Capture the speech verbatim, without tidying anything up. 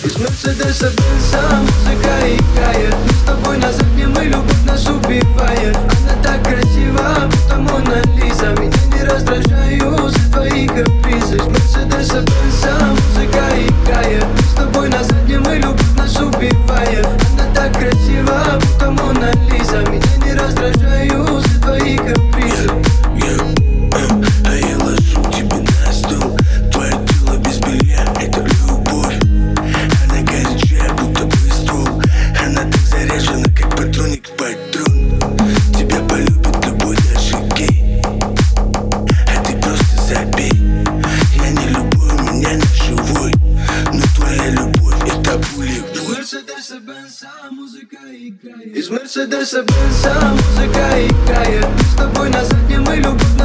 Из Мерседеса Бенса музыка играет. Мы с тобой на заднем, и любовь нас убивает. Она так красива, будто Мона Лиза. Меня не раздражаю за твои капризы. Из Мерседеса Бенса музыка играет. Мы с тобой на заднем, и любовь нас убивает. Она так красива, будто Мона Лиза. Меня не раздражаю за твои капризы. А я ложу тебе на стол. Твое тело без белья — это любовь. Она горячая, будто быстрол. Она так заряжена, как патроник патрон. Тебя полюбит любой, даже гей. А ты просто забей. Я не люблю, меня не живой. Но твоя любовь — это пулевой. Из Мерседеса Бенса музыка играет. Из Мерседеса Бенса музыка играет. Мы с тобой на заднем, и любовь